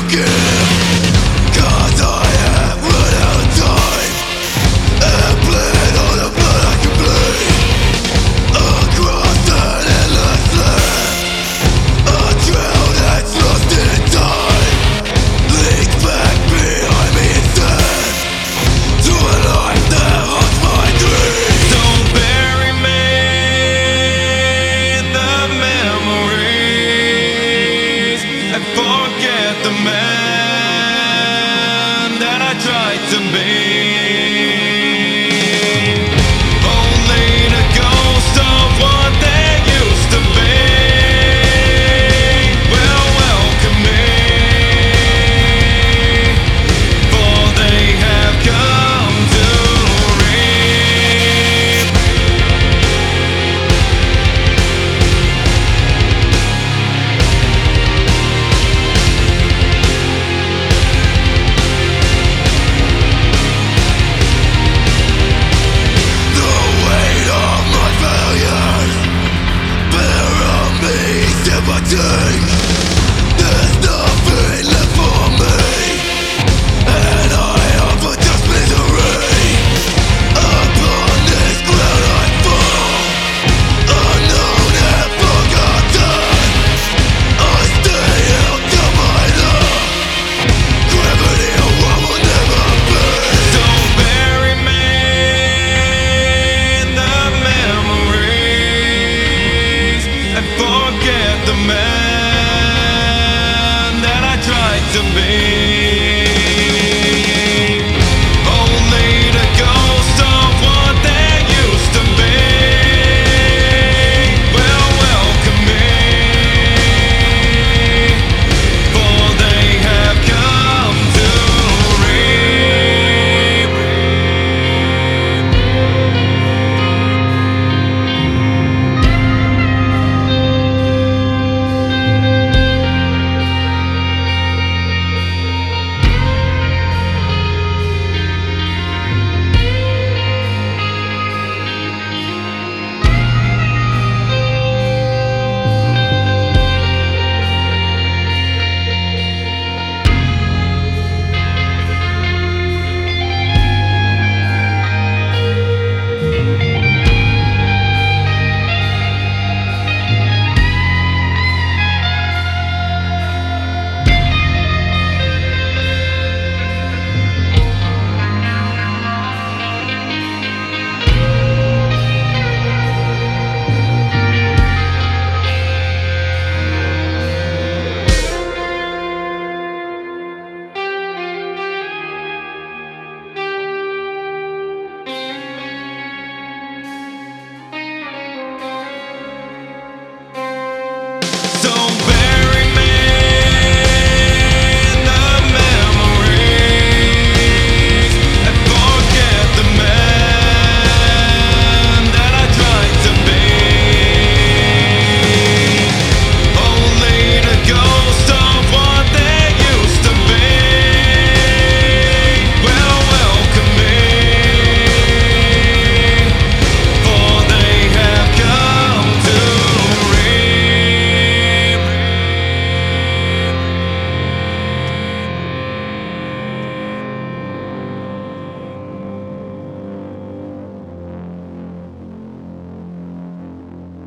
To be only the ghost of what they used to be. Well, welcome me, for they have come to reap. There's nothing left for me, and I offer just misery. Upon this ground I fall, unknown and forgotten. I stay out of my love. Gravity of what will never be. Don't bury me in the memories and forget the man that I tried to be.